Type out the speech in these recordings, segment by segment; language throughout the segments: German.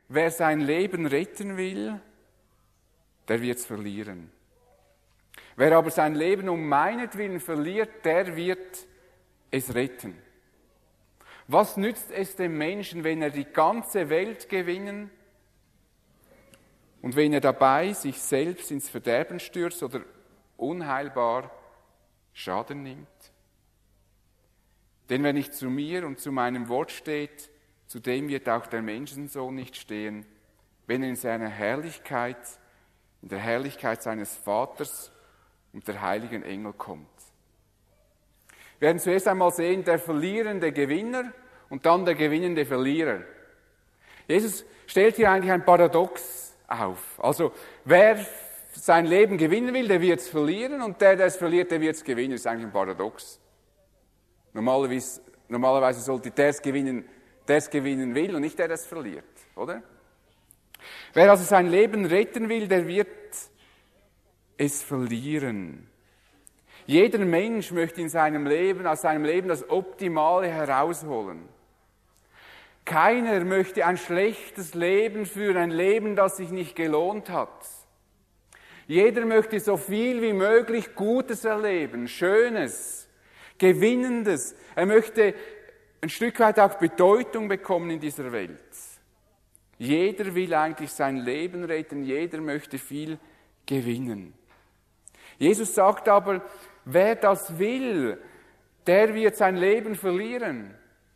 wer sein Leben retten will, der wird es verlieren. Wer aber sein Leben um meinetwillen verliert, der wird es retten. Was nützt es dem Menschen, wenn er die ganze Welt gewinnen und wenn er dabei sich selbst ins Verderben stürzt oder unheilbar Schaden nimmt? Denn wer nicht zu mir und zu meinem Wort steht, zu dem wird auch der Menschensohn nicht stehen, wenn er in seiner Herrlichkeit, in der Herrlichkeit seines Vaters und der heiligen Engel kommt. Wir werden zuerst einmal sehen, der verlierende Gewinner und dann der gewinnende Verlierer. Jesus stellt hier eigentlich ein Paradox auf. Also, wer sein Leben gewinnen will, der wird es verlieren und der es verliert, der wird es gewinnen. Das ist eigentlich ein Paradox. Normalerweise sollte der es gewinnen will und nicht der es verliert, oder? Wer also sein Leben retten will, der wird es verlieren. Jeder Mensch möchte aus seinem Leben das Optimale herausholen. Keiner möchte ein schlechtes Leben führen, ein Leben, das sich nicht gelohnt hat. Jeder möchte so viel wie möglich Gutes erleben, Schönes, Gewinnendes. Er möchte ein Stück weit auch Bedeutung bekommen in dieser Welt. Jeder will eigentlich sein Leben retten, jeder möchte viel gewinnen. Jesus sagt aber, wer das will, der wird sein Leben verlieren.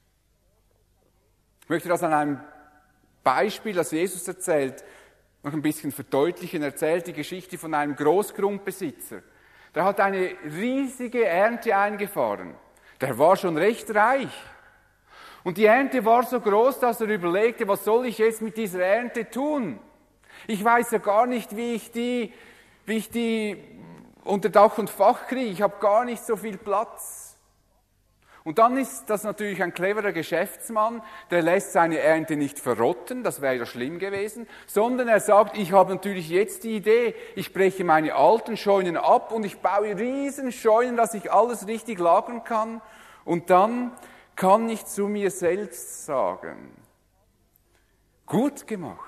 Ich möchte das an einem Beispiel, das Jesus erzählt, noch ein bisschen verdeutlichen. Er erzählt die Geschichte von einem Großgrundbesitzer. Der hat eine riesige Ernte eingefahren. Der war schon recht reich. Und die Ernte war so groß, dass er überlegte, was soll ich jetzt mit dieser Ernte tun? Ich weiß ja gar nicht, wie ich die unter Dach und Fach kriege. Ich habe gar nicht so viel Platz. Und dann ist das natürlich ein cleverer Geschäftsmann, der lässt seine Ernte nicht verrotten, das wäre ja schlimm gewesen, sondern er sagt, ich habe natürlich jetzt die Idee, ich breche meine alten Scheunen ab und ich baue riesen Scheunen, dass ich alles richtig lagern kann. Und dann kann ich zu mir selbst sagen, gut gemacht.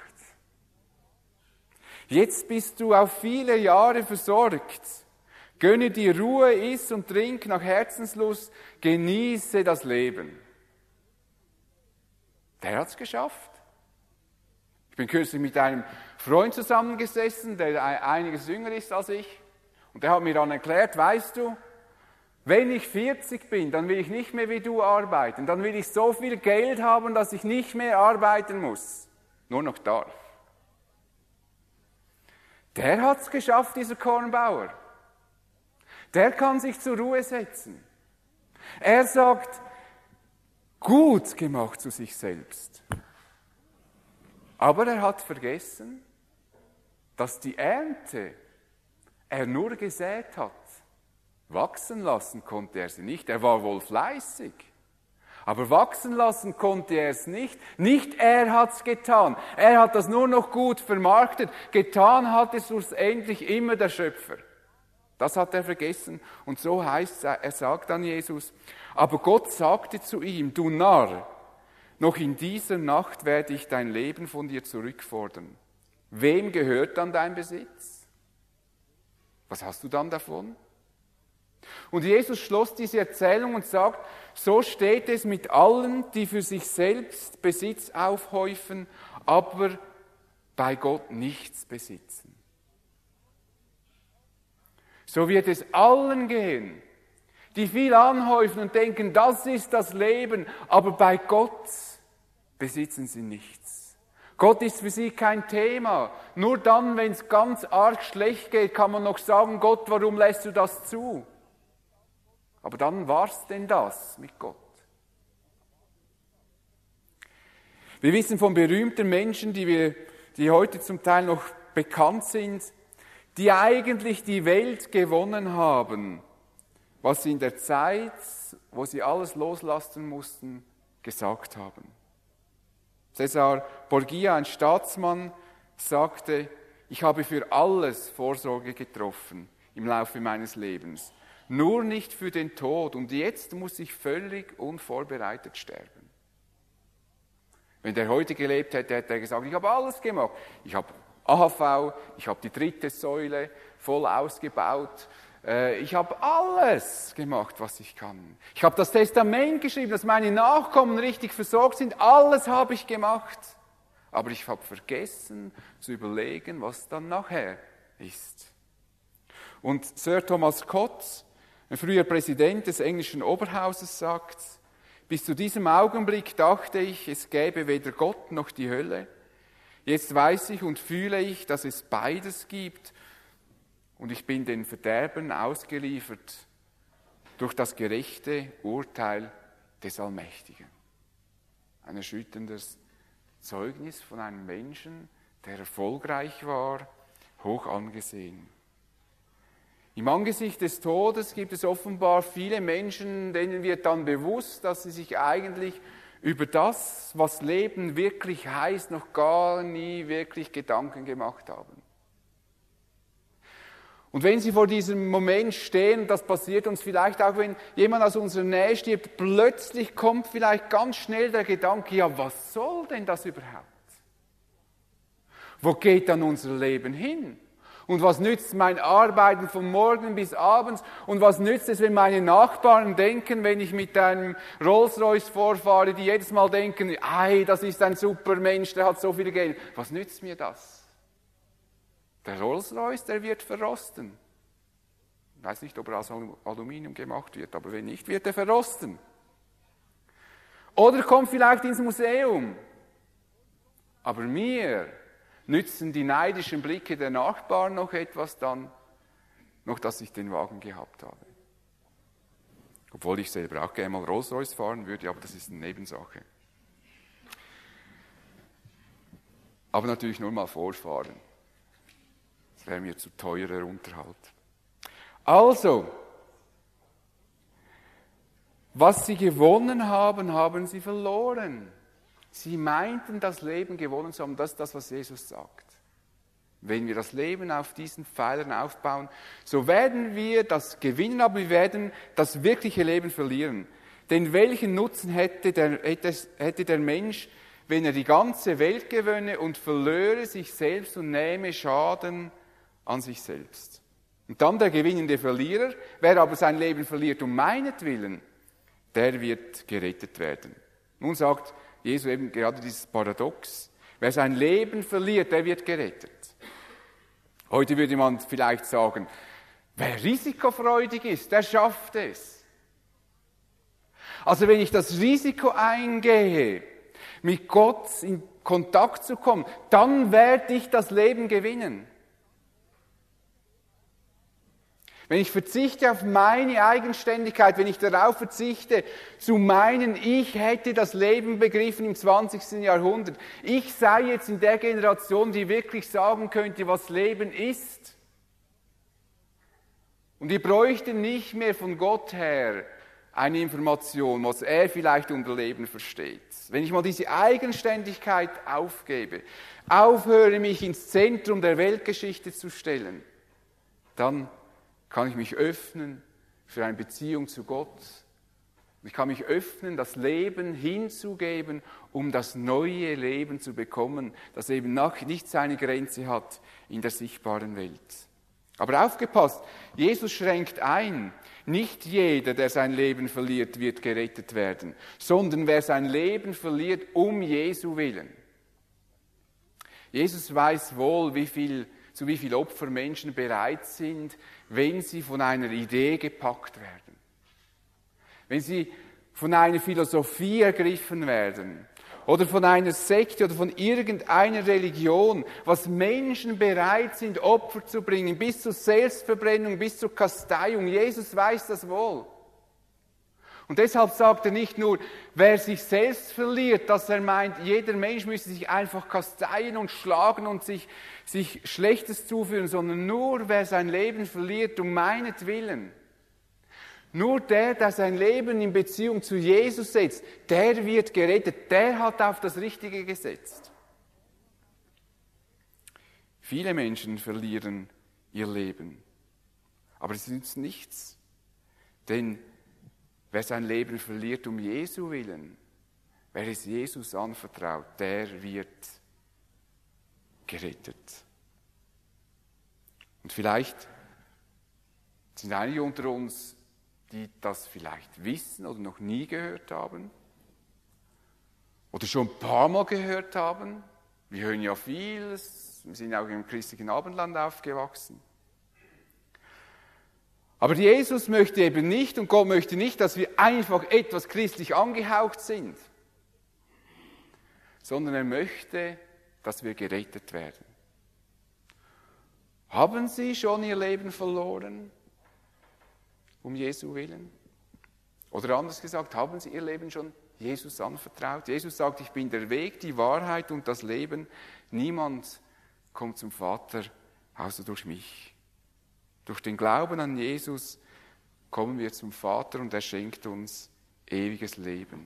Jetzt bist du auf viele Jahre versorgt. Gönne dir Ruhe, iss und trink nach Herzenslust, genieße das Leben. Der hat's geschafft. Ich bin kürzlich mit einem Freund zusammengesessen, der einiges jünger ist als ich. Und der hat mir dann erklärt, weißt du, wenn ich 40 bin, dann will ich nicht mehr wie du arbeiten. Dann will ich so viel Geld haben, dass ich nicht mehr arbeiten muss. Nur noch darf. Der hat's geschafft, dieser Kornbauer. Der kann sich zur Ruhe setzen. Er sagt, gut gemacht zu sich selbst. Aber er hat vergessen, dass die Ernte er nur gesät hat. Wachsen lassen konnte er sie nicht. Er war wohl fleißig. Aber wachsen lassen konnte er es nicht. Nicht er hat's getan. Er hat das nur noch gut vermarktet. Getan hat es schlussendlich immer der Schöpfer. Das hat er vergessen. Und so heißt es, er sagt dann Jesus, aber Gott sagte zu ihm, du Narr, noch in dieser Nacht werde ich dein Leben von dir zurückfordern. Wem gehört dann dein Besitz? Was hast du dann davon? Und Jesus schloss diese Erzählung und sagt, so steht es mit allen, die für sich selbst Besitz aufhäufen, aber bei Gott nichts besitzen. So wird es allen gehen, die viel anhäufen und denken, das ist das Leben, aber bei Gott besitzen sie nichts. Gott ist für sie kein Thema. Nur dann, wenn es ganz arg schlecht geht, kann man noch sagen, Gott, warum lässt du das zu? Aber dann war's denn das mit Gott. Wir wissen von berühmten Menschen, die heute zum Teil noch bekannt sind, die eigentlich die Welt gewonnen haben, was sie in der Zeit, wo sie alles loslassen mussten, gesagt haben. Cesar Borgia, ein Staatsmann, sagte, ich habe für alles Vorsorge getroffen im Laufe meines Lebens, nur nicht für den Tod und jetzt muss ich völlig unvorbereitet sterben. Wenn der heute gelebt hätte, hätte er gesagt, ich habe alles gemacht. Ich habe AHV, ich habe die 3. Säule voll ausgebaut. Ich habe alles gemacht, was ich kann. Ich habe das Testament geschrieben, dass meine Nachkommen richtig versorgt sind. Alles habe ich gemacht. Aber ich habe vergessen zu überlegen, was dann nachher ist. Und Sir Thomas Coates, ein früher Präsident des englischen Oberhauses, sagt, bis zu diesem Augenblick dachte ich, es gäbe weder Gott noch die Hölle. Jetzt weiß ich und fühle ich, dass es beides gibt und ich bin den Verderben ausgeliefert durch das gerechte Urteil des Allmächtigen. Ein erschütterndes Zeugnis von einem Menschen, der erfolgreich war, hoch angesehen. Im Angesicht des Todes gibt es offenbar viele Menschen, denen wird dann bewusst, dass sie sich eigentlich über das, was Leben wirklich heißt, noch gar nie wirklich Gedanken gemacht haben. Und wenn sie vor diesem Moment stehen, das passiert uns vielleicht auch, wenn jemand aus unserer Nähe stirbt, plötzlich kommt vielleicht ganz schnell der Gedanke, ja, was soll denn das überhaupt? Wo geht dann unser Leben hin? Und was nützt mein Arbeiten von morgen bis abends? Und was nützt es, wenn meine Nachbarn denken, wenn ich mit einem Rolls-Royce vorfahre, die jedes Mal denken, ei, das ist ein super Mensch, der hat so viel Geld. Was nützt mir das? Der Rolls-Royce, der wird verrosten. Ich weiß nicht, ob er aus Aluminium gemacht wird, aber wenn nicht, wird er verrosten. Oder kommt vielleicht ins Museum. Aber mir nützen die neidischen Blicke der Nachbarn noch etwas dann, noch dass ich den Wagen gehabt habe. Obwohl ich selber auch gerne mal Rolls-Royce fahren würde, aber das ist eine Nebensache. Aber natürlich nur mal vorfahren. Das wäre mir zu teurer Unterhalt. Also, was sie gewonnen haben, haben sie verloren. Sie meinten, das Leben gewonnen zu haben. Das ist das, was Jesus sagt. Wenn wir das Leben auf diesen Pfeilern aufbauen, so werden wir das gewinnen, aber wir werden das wirkliche Leben verlieren. Denn welchen Nutzen hätte der Mensch, wenn er die ganze Welt gewönne und verlöre sich selbst und nähme Schaden an sich selbst? Und dann der gewinnende Verlierer, wer aber sein Leben verliert um meinetwillen, der wird gerettet werden. Nun sagt Jesus eben gerade dieses Paradox. Wer sein Leben verliert, der wird gerettet. Heute würde man vielleicht sagen, wer risikofreudig ist, der schafft es. Also wenn ich das Risiko eingehe, mit Gott in Kontakt zu kommen, dann werde ich das Leben gewinnen. Wenn ich verzichte auf meine Eigenständigkeit, wenn ich darauf verzichte, zu meinen, ich hätte das Leben begriffen im 20. Jahrhundert, ich sei jetzt in der Generation, die wirklich sagen könnte, was Leben ist. Und wir bräuchten nicht mehr von Gott her eine Information, was er vielleicht unter Leben versteht. Wenn ich mal diese Eigenständigkeit aufgebe, aufhöre, mich ins Zentrum der Weltgeschichte zu stellen, dann kann ich mich öffnen für eine Beziehung zu Gott. Ich kann mich öffnen, das Leben hinzugeben, um das neue Leben zu bekommen, das eben nicht seine Grenze hat in der sichtbaren Welt. Aber aufgepasst, Jesus schränkt ein. Nicht jeder, der sein Leben verliert, wird gerettet werden, sondern wer sein Leben verliert, um Jesu willen. Jesus weiß wohl, zu wie viel Opfer Menschen bereit sind, wenn sie von einer Idee gepackt werden. Wenn sie von einer Philosophie ergriffen werden oder von einer Sekte oder von irgendeiner Religion, was Menschen bereit sind, Opfer zu bringen, bis zur Selbstverbrennung, bis zur Kasteiung. Jesus weiß das wohl. Und deshalb sagt er nicht nur, wer sich selbst verliert, dass er meint, jeder Mensch müsse sich einfach kasteien und schlagen und sich Schlechtes zuführen, sondern nur wer sein Leben verliert um meinetwillen. Nur der sein Leben in Beziehung zu Jesus setzt, der wird gerettet, der hat auf das Richtige gesetzt. Viele Menschen verlieren ihr Leben, aber es nützt nichts, denn wer sein Leben verliert um Jesu willen, wer es Jesus anvertraut, der wird gerettet. Und vielleicht sind einige unter uns, die das vielleicht wissen oder noch nie gehört haben oder schon ein paar Mal gehört haben. Wir hören ja vieles, wir sind auch im christlichen Abendland aufgewachsen. Aber Jesus möchte eben nicht und Gott möchte nicht, dass wir einfach etwas christlich angehaucht sind, sondern er möchte, dass wir gerettet werden. Haben Sie schon Ihr Leben verloren, um Jesu willen? Oder anders gesagt, haben Sie Ihr Leben schon Jesus anvertraut? Jesus sagt, ich bin der Weg, die Wahrheit und das Leben. Niemand kommt zum Vater, außer durch mich. Durch den Glauben an Jesus kommen wir zum Vater und er schenkt uns ewiges Leben.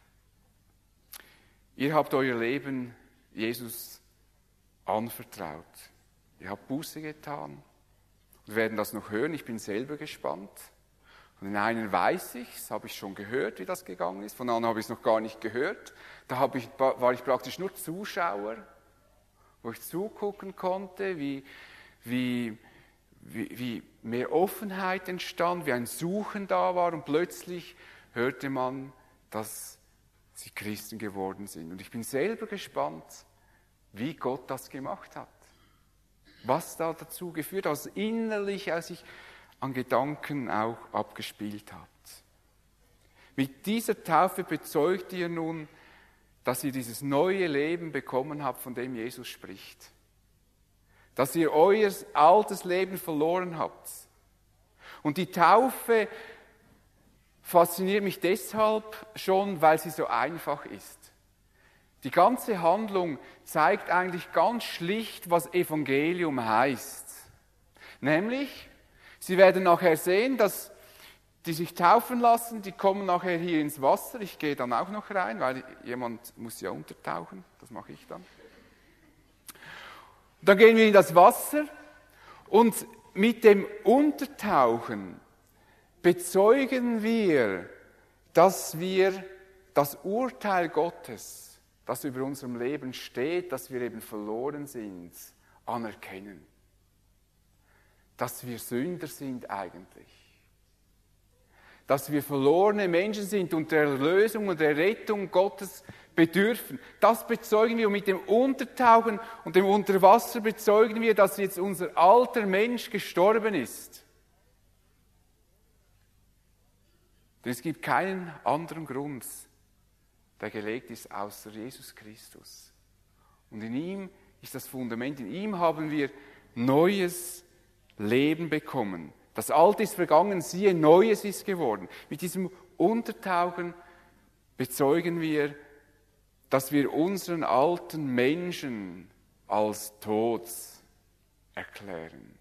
Ihr habt euer Leben Jesus anvertraut. Ihr habt Buße getan. Wir werden das noch hören, ich bin selber gespannt. Von den einen weiß ich, das habe ich schon gehört, wie das gegangen ist. Von anderen habe ich es noch gar nicht gehört. Da war ich praktisch nur Zuschauer, wo ich zugucken konnte, wie mehr Offenheit entstand, wie ein Suchen da war und plötzlich hörte man, dass sie Christen geworden sind. Und ich bin selber gespannt, wie Gott das gemacht hat. Was da dazu geführt hat, was innerlich sich an Gedanken auch abgespielt hat. Mit dieser Taufe bezeugt ihr nun, dass ihr dieses neue Leben bekommen habt, von dem Jesus spricht. Dass ihr euer altes Leben verloren habt. Und die Taufe fasziniert mich deshalb schon, weil sie so einfach ist. Die ganze Handlung zeigt eigentlich ganz schlicht, was Evangelium heißt. Nämlich, Sie werden nachher sehen, dass die sich taufen lassen, die kommen nachher hier ins Wasser. Ich gehe dann auch noch rein, weil jemand muss ja untertauchen. Das mache ich dann. Dann gehen wir in das Wasser und mit dem Untertauchen bezeugen wir das Urteil Gottes, das über unserem Leben steht, dass wir eben verloren sind, anerkennen. Dass wir Sünder sind eigentlich. Dass wir verlorene Menschen sind und der Erlösung und der Rettung Gottes bedürfen. Das bezeugen wir und mit dem Untertauchen und dem Unterwasser bezeugen wir, dass jetzt unser alter Mensch gestorben ist. Denn es gibt keinen anderen Grund, der gelegt ist, außer Jesus Christus. Und in ihm ist das Fundament, in ihm haben wir neues Leben bekommen. Das Alte ist vergangen, siehe, Neues ist geworden. Mit diesem Untertauchen bezeugen wir, dass wir unseren alten Menschen als tot erklären.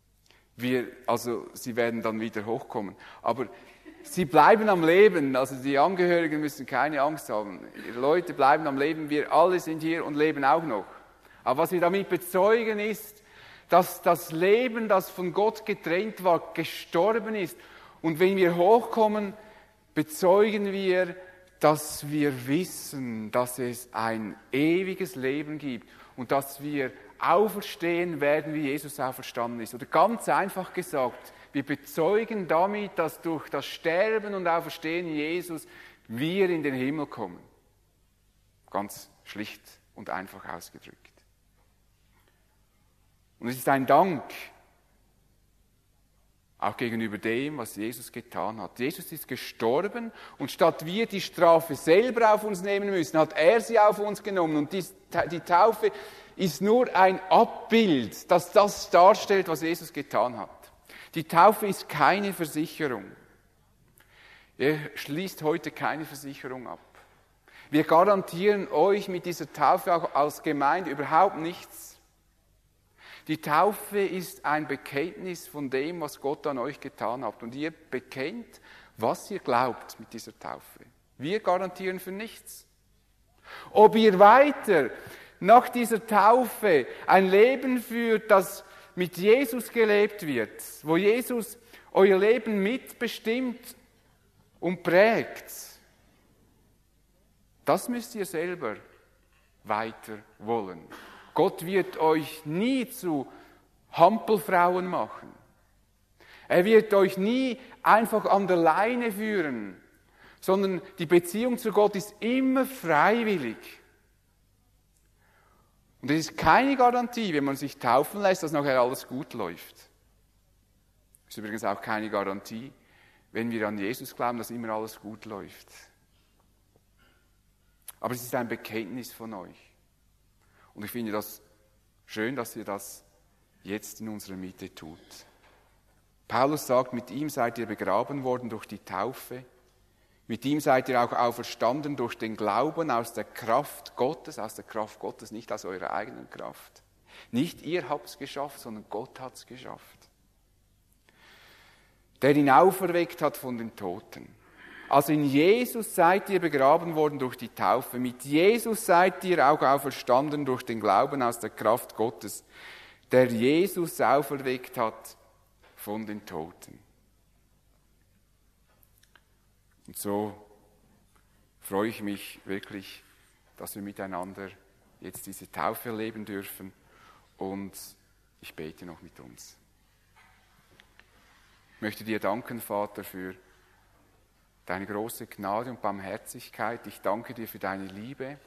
Sie werden dann wieder hochkommen. Aber sie bleiben am Leben, also die Angehörigen müssen keine Angst haben. Die Leute bleiben am Leben, wir alle sind hier und leben auch noch. Aber was wir damit bezeugen ist, dass das Leben, das von Gott getrennt war, gestorben ist. Und wenn wir hochkommen, bezeugen wir, dass wir wissen, dass es ein ewiges Leben gibt und dass wir auferstehen werden, wie Jesus auferstanden ist. Oder ganz einfach gesagt, wir bezeugen damit, dass durch das Sterben und Auferstehen Jesus wir in den Himmel kommen. Ganz schlicht und einfach ausgedrückt. Und es ist ein Dank, auch gegenüber dem, was Jesus getan hat. Jesus ist gestorben und statt wir die Strafe selber auf uns nehmen müssen, hat er sie auf uns genommen. Und die Taufe ist nur ein Abbild, das das darstellt, was Jesus getan hat. Die Taufe ist keine Versicherung. Er schließt heute keine Versicherung ab. Wir garantieren euch mit dieser Taufe auch als Gemeinde überhaupt nichts. Die Taufe ist ein Bekenntnis von dem, was Gott an euch getan hat. Und ihr bekennt, was ihr glaubt mit dieser Taufe. Wir garantieren für nichts. Ob ihr weiter nach dieser Taufe ein Leben führt, das mit Jesus gelebt wird, wo Jesus euer Leben mitbestimmt und prägt, Das müsst ihr selber weiter wollen. Gott wird euch nie zu Hampelfrauen machen. Er wird euch nie einfach an der Leine führen, sondern die Beziehung zu Gott ist immer freiwillig. Und es ist keine Garantie, wenn man sich taufen lässt, dass nachher alles gut läuft. Es ist übrigens auch keine Garantie, wenn wir an Jesus glauben, dass immer alles gut läuft. Aber es ist ein Bekenntnis von euch. Und ich finde das schön, dass ihr das jetzt in unserer Mitte tut. Paulus sagt, mit ihm seid ihr begraben worden durch die Taufe. Mit ihm seid ihr auch auferstanden durch den Glauben aus der Kraft Gottes, nicht aus eurer eigenen Kraft. Nicht ihr habt es geschafft, sondern Gott hat es geschafft. Der ihn auferweckt hat von den Toten. Also in Jesus seid ihr begraben worden durch die Taufe. Mit Jesus seid ihr auch auferstanden durch den Glauben aus der Kraft Gottes, der Jesus auferweckt hat von den Toten. Und so freue ich mich wirklich, dass wir miteinander jetzt diese Taufe erleben dürfen. Und ich bete noch mit uns. Ich möchte dir danken, Vater, für deine große Gnade und Barmherzigkeit. Ich danke dir für deine Liebe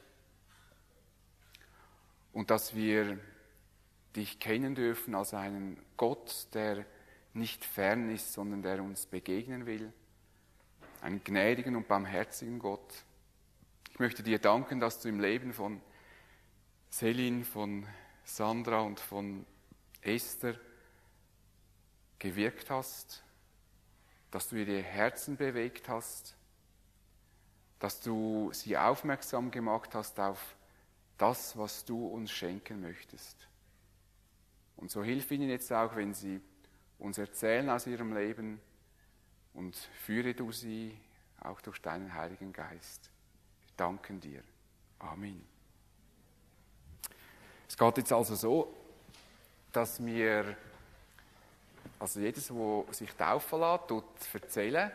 und dass wir dich kennen dürfen als einen Gott, der nicht fern ist, sondern der uns begegnen will. Einen gnädigen und barmherzigen Gott. Ich möchte dir danken, dass du im Leben von Selin, von Sandra und von Esther gewirkt hast, dass du ihre Herzen bewegt hast, dass du sie aufmerksam gemacht hast auf das, was du uns schenken möchtest. Und so hilf ihnen jetzt auch, wenn sie uns erzählen aus ihrem Leben, und führe du sie auch durch deinen Heiligen Geist. Wir danken dir. Amen. Es geht jetzt also so, dass wir, also jedes, der sich taufen lässt, erzählen,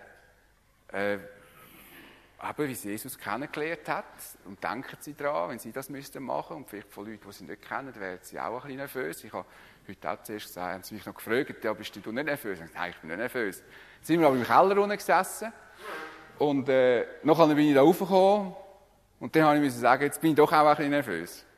wie sie Jesus kennengelernt hat. Und denken sie daran, wenn sie das machen müssten. Und vielleicht von Leuten, die sie nicht kennen, werden sie auch ein bisschen nervös. Ich habe heute auch zuerst gesagt, haben sie mich noch gefragt, ja, bist du nicht nervös? Ich habe gesagt, nein, ich bin nicht nervös. Dann sind wir aber im Keller unten gesessen. Und nachher bin ich da raufgekommen. Und dann habe ich sagen, jetzt bin ich doch auch ein bisschen nervös.